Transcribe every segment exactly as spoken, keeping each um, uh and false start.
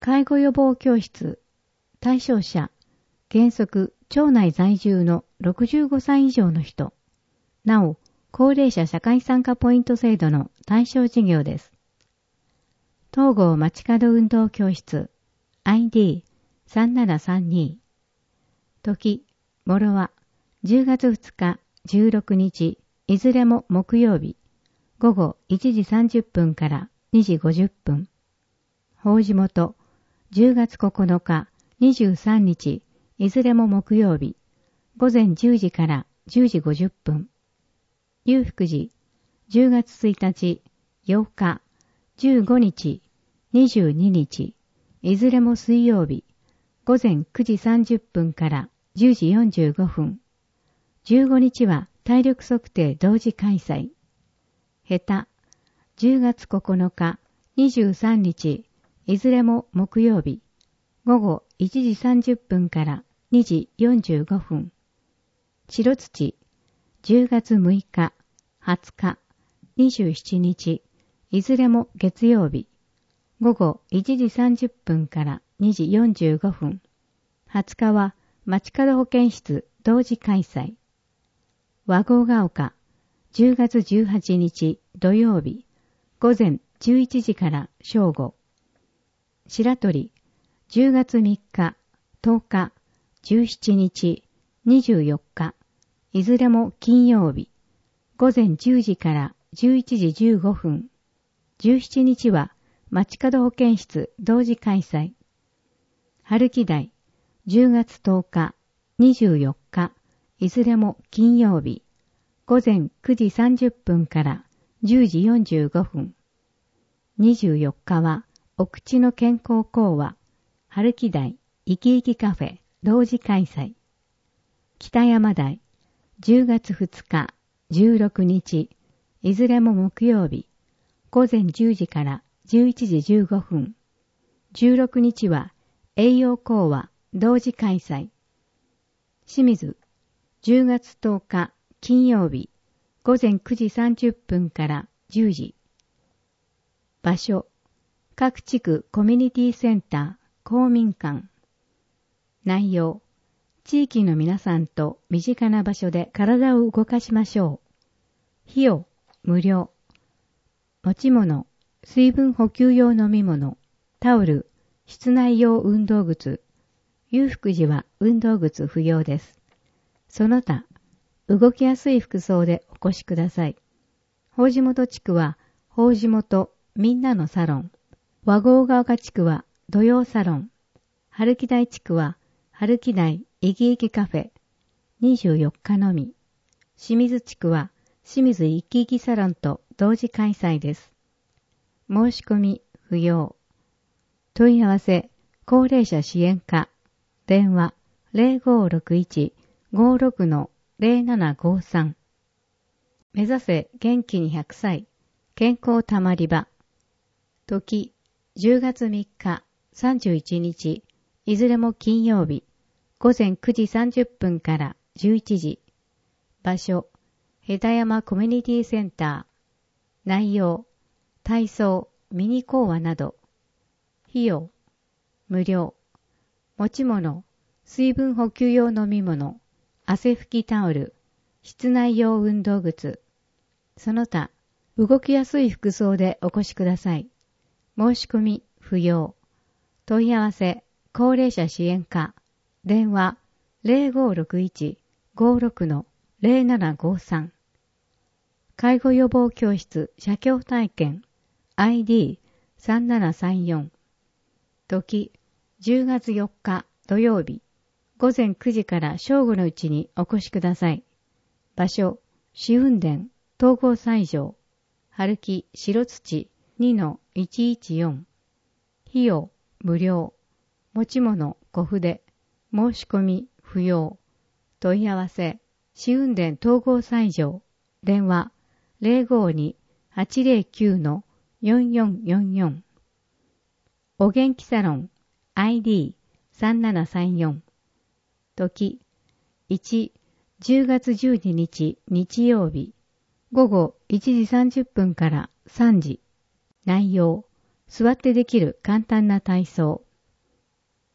介護予防教室、対象者、原則、町内在住のろくじゅうごさい以上の人、なお、高齢者社会参加ポイント制度の対象事業です。東郷街角運動教室 アイディーさんななさんに 時、もろはじゅうがつふつか、じゅうろくにち、いずれも木曜日、午後いちじさんじゅっぷんからにじごじゅっぷん。法事元、じゅうがつここのか、にじゅうさんにち、いずれも木曜日、午前じゅうじからじゅうじごじゅっぷん。裕福寺、じゅうがつついたち、ようか、じゅうごにち、にじゅうににち、いずれも水曜日、午前くじさんじゅっぷんからじゅうじよんじゅうごふん。じゅうごにちは体力測定同時開催。下手、じゅうがつここのか、にじゅうさんにち、いずれも木曜日、午後いちじさんじゅっぷんからにじよんじゅうごふん。白土、じゅうがつむいか、はつか、にじゅうしちにち、いずれも月曜日、午後いちじさんじゅっぷんからにじよんじゅうごふん。はつかは街角保健室同時開催。和合が丘、じゅうがつじゅうはちにち土曜日、午前じゅういちじから正午。白鳥、じゅうがつみっか、とおか、じゅうしちにち、にじゅうよっか、いずれも金曜日、午前じゅうじからじゅういちじじゅうごふん。じゅうしちにちは街角保健室同時開催。春木台、じゅうがつとおか、にじゅうよっか、いずれも金曜日、午前くじさんじゅっぷんからじゅうじよんじゅうごふん。にじゅうよっかはお口の健康講話、春木台、生き生きカフェ同時開催。北山台、じゅうがつふつか、じゅうろくにち、いずれも木曜日、午前じゅうじからじゅういちじじゅうごふん。じゅうろくにちは栄養講話同時開催。清水、じゅうがつとおか金曜日、午前くじさんじゅっぷんからじゅうじ。場所、各地区コミュニティセンター公民館。内容、地域の皆さんと身近な場所で体を動かしましょう。費用、無料。持ち物、水分補給用飲み物、タオル、室内用運動靴。裕福寺は運動靴不要です。その他、動きやすい服装でお越しください。法事元地区は、法事元みんなのサロン。和合が丘地区は土曜サロン。春木台地区は春木台いきいきカフェ。にじゅうよっかのみ。清水地区は清水いきいきサロンと同時開催です。申し込み不要。問い合わせ高齢者支援課。電話 ゼロごろくいち ごろく の ゼロななごさん。目指せ元気にひゃくさい。健康たまり場。時、じゅうがつみっか、さんじゅういちにち、いずれも金曜日、午前くじさんじゅっぷんからじゅういちじ。場所、へたやまコミュニティセンター。内容、体操、ミニ講話など。費用、無料。持ち物、水分補給用飲み物、汗拭きタオル、室内用運動靴。その他、動きやすい服装でお越しください。申し込み不要。問い合わせ高齢者支援課。電話 ゼロごろくいち ごろく の ゼロななごさん。介護予防教室写経体験 アイディーさんななさんよん。時、じゅうがつよっか土曜日、午前くじから正午のうちにお越しください。場所、紫雲殿、東郷西条、春木白土 にのいちいちよん。費用、無料。持ち物、小筆。申し込み、不要。問い合わせ、紫雲殿東郷西条。電話、ゼロごに はちゼロきゅう のよんよんよんよん。お元気サロン、アイディーさんななさんよん。時、いち、じゅうがつじゅうににち日曜日、午後いちじさんじゅっぷんからさんじ。内容、座ってできる簡単な体操。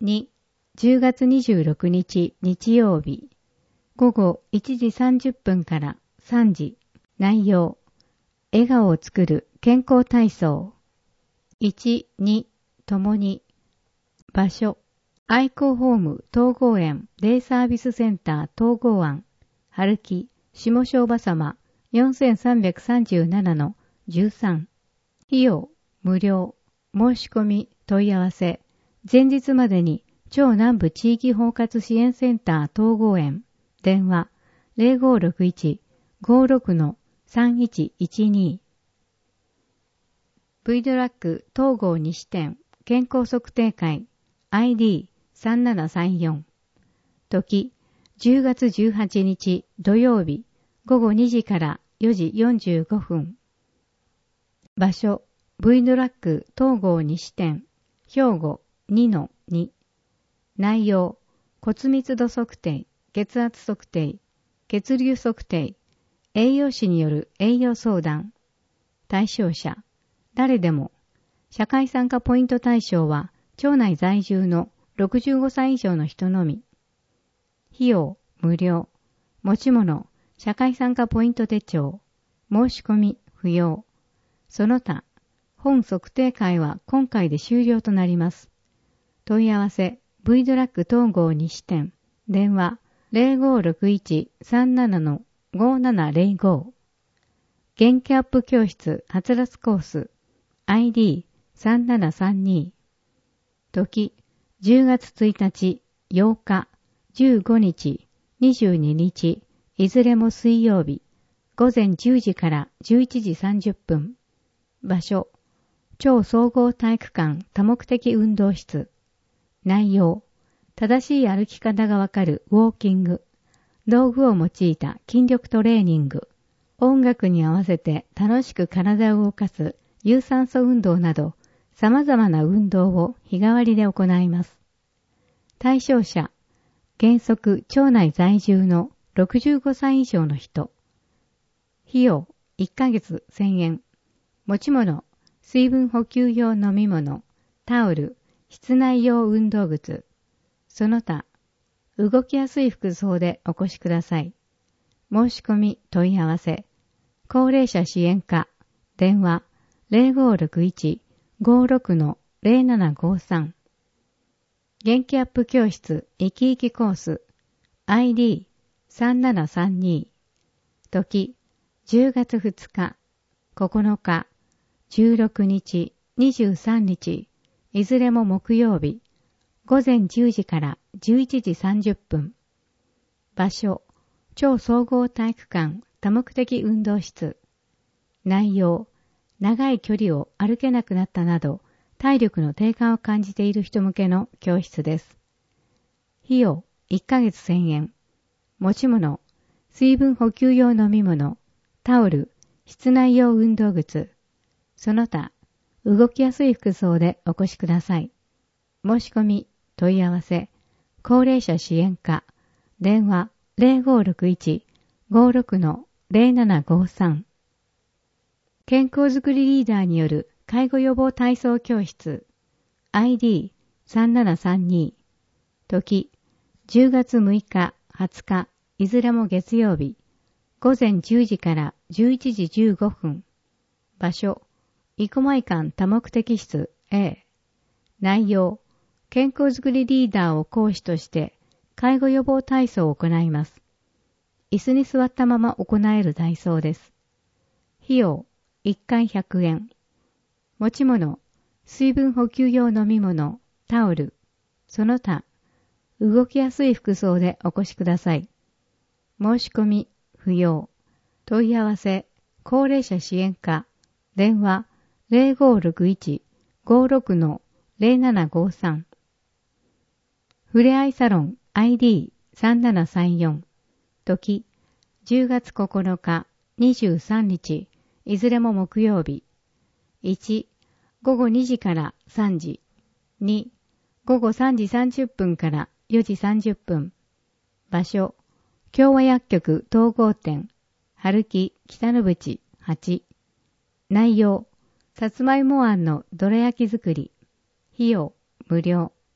に、じゅうがつにじゅうろくにち日曜日、ごごいちじさんじゅっぷんからさんじ、内容、笑顔を作る健康体操。いち、に、ともに。場所、愛好ホーム統合園デイサービスセンター統合案、春木、下庄場様 よんせんさんびゃくさんじゅうななのじゅうさん。費用、無料。申し込み、問い合わせ。前日までに超南部地域包括支援センター統合園。電話 ゼロごろくいち ごろく さんいちいちに。V ドラッグ統合西店健康測定会 アイディーさんななさんよん。時、じゅうがつじゅうはちにち土曜日ごごにじからよじよんじゅうごふん。場所、V ドラッグ統合西店兵庫 にのに。内容、骨密度測定、血圧測定、血流測定、栄養士による栄養相談。対象者、誰でも。社会参加ポイント対象は、町内在住のろくじゅうごさい以上の人のみ。費用、無料。持ち物、社会参加ポイント手帳。申し込み、不要。その他、本測定会は今回で終了となります。問い合わせ、V ドラッグ統合西店。電話、ゼロごろくいち さんなな ごななゼロご。元気アップ教室はつらつコース アイディーさんななさんに。時、じゅうがつついたち、ようか、じゅうごにち、にじゅうににち、いずれも水曜日、ごぜんじゅうじからじゅういちじさんじゅっぷん。場所、超総合体育館多目的運動室。内容、正しい歩き方がわかるウォーキング、道具を用いた筋力トレーニング、音楽に合わせて楽しく体を動かす有酸素運動など、様々な運動を日替わりで行います。対象者、原則町内在住のろくじゅうごさい以上の人。費用、いっかげつせんえん。持ち物、水分補給用飲み物、タオル、室内用運動靴。その他、動きやすい服装でお越しください。申し込み、問い合わせ。高齢者支援課、電話ゼロごろくいち ごろく ゼロななごさん。元気アップ教室生き生きコース アイディーさんななさんに。時、じゅうがつふつか、ここのか、じゅうろくにち、にじゅうさんにち、いずれも木曜日、ごぜんじゅうじからじゅういちじさんじゅっぷん。場所、超総合体育館多目的運動室。内容、長い距離を歩けなくなったなど、体力の低下を感じている人向けの教室です。費用、いっかげつせんえん。持ち物、水分補給用飲み物、タオル、室内用運動靴。その他、動きやすい服装でお越しください。申し込み、問い合わせ、高齢者支援課、電話ゼロごろくいち ごろく ゼロななごさん。健康づくりリーダーによる介護予防体操教室 アイディーさんななさんに。時、じゅうがつむいか、はつか、いずれも月曜日、ごぜんじゅうじからじゅういちじじゅうごふん。場所、生駒館多目的室 A。内容、健康づくりリーダーを講師として介護予防体操を行います。椅子に座ったまま行える体操です。費用、いっかいひゃくえん。持ち物、水分補給用飲み物、タオル。その他、動きやすい服装でお越しください。申し込み、不要。問い合わせ、高齢者支援課、電話ゼロごろくいち ごろく ゼロななごさん。ふれあいサロン アイディーさんななさんよん。時、じゅうがつここのか、にじゅうさんにち、いずれも木曜日。いち、ごごにじからさんじ。に、ごごさんじさんじゅっぷんからよじさんじゅっぷん。場所、共和薬局統合店、春木北の淵はち。内容、さつまいもあんのどら焼き作り。費用、無料。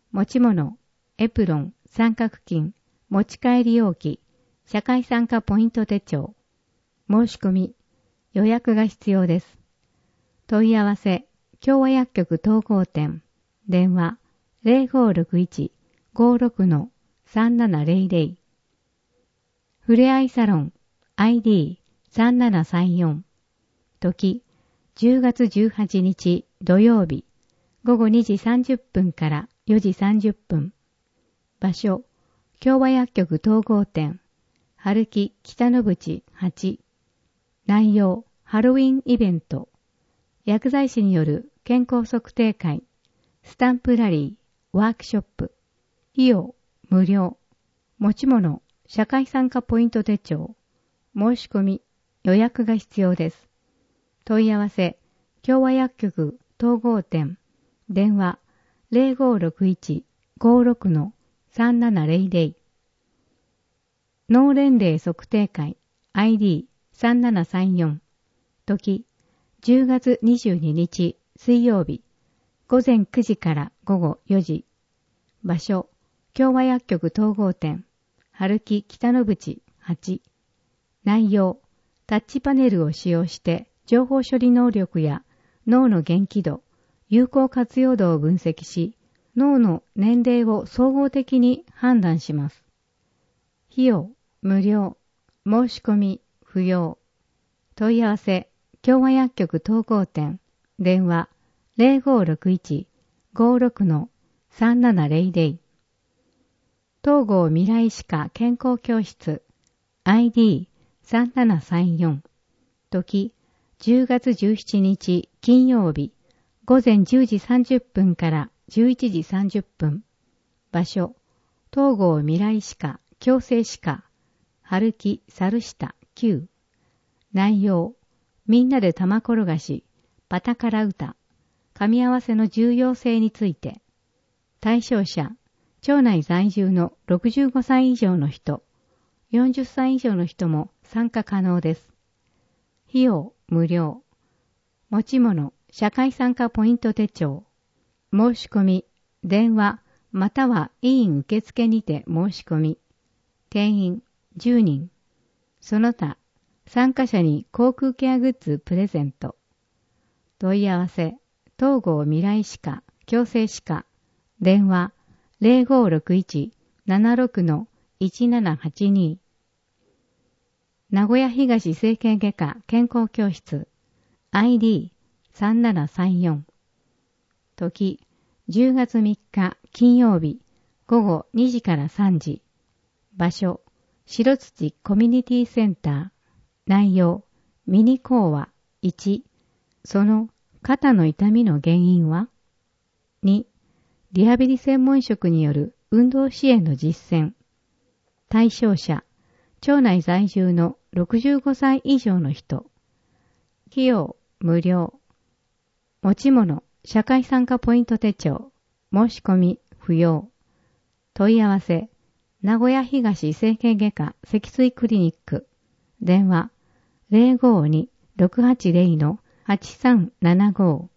持ち物、エプロン、三角巾、持ち帰り容器、社会参加ポイント手帳。申し込み、予約が必要です。問い合わせ、共和薬局統合店、電話 ゼロごろくいち ごろく さんななゼロゼロ。ふれあいサロン アイディーさんななさんよん。時、じゅうがつじゅうはちにち土曜日、ごごにじさんじゅっぷんからよじさんじゅっぷん。場所、共和薬局統合店、春木北野口はち。内容、ハロウィンイベント。薬剤師による健康測定会、スタンプラリー、ワークショップ。費用、無料。持ち物、社会参加ポイント手帳。申し込み、予約が必要です。問い合わせ、共和薬局統合店、電話 ゼロごろくいち ごろく さんななゼロゼロ。脳年齢測定会 アイディーさんななさんよん。時、じゅうがつにじゅうににち水曜日、ごぜんくじからごごよじ。場所、共和薬局統合店、春木北野口はち。内容、タッチパネルを使用して情報処理能力や脳の元気度、有効活用度を分析し、脳の年齢を総合的に判断します。費用、無料。申し込み、不要。問い合わせ、共和薬局統合店、電話 ゼロごろくいち ごろく さんななゼロゼロ。統合未来歯科健康教室 アイディーさんななさんよん。時、じゅうがつじゅうしちにち金曜日、ごぜんじゅうじさんじゅっぷんからじゅういちじさんじゅっぷん。場所、統合未来歯科矯正歯科、春木猿下きゅう。内容、みんなで玉転がし、パタカラ歌、噛み合わせの重要性について。対象者、町内在住のろくじゅうごさい以上の人、よんじゅっさい以上の人も参加可能です。費用、無料。持ち物、社会参加ポイント手帳。申し込み、電話、または委員受付にて申し込み。定員、じゅうにん。その他、参加者に航空ケアグッズプレゼント。問い合わせ、統合未来歯科、矯正歯科、電話 ゼロごろくいち ななろく いちななはちに。名古屋東整形外科健康教室 アイディーさんななさんよん。時、じゅうがつみっか金曜日、ごごにじからさんじ。場所、白土コミュニティセンター。内容、ミニ講話いち、その肩の痛みの原因は？ に、リハビリ専門職による運動支援の実践。対象者、町内在住のろくじゅうごさい以上の人。費用、無料。持ち物、社会参加ポイント手帳。申し込み、不要。問い合わせ、名古屋東整形外科脊椎クリニック。電話、ゼロごに ろくはちゼロ はちさんななご。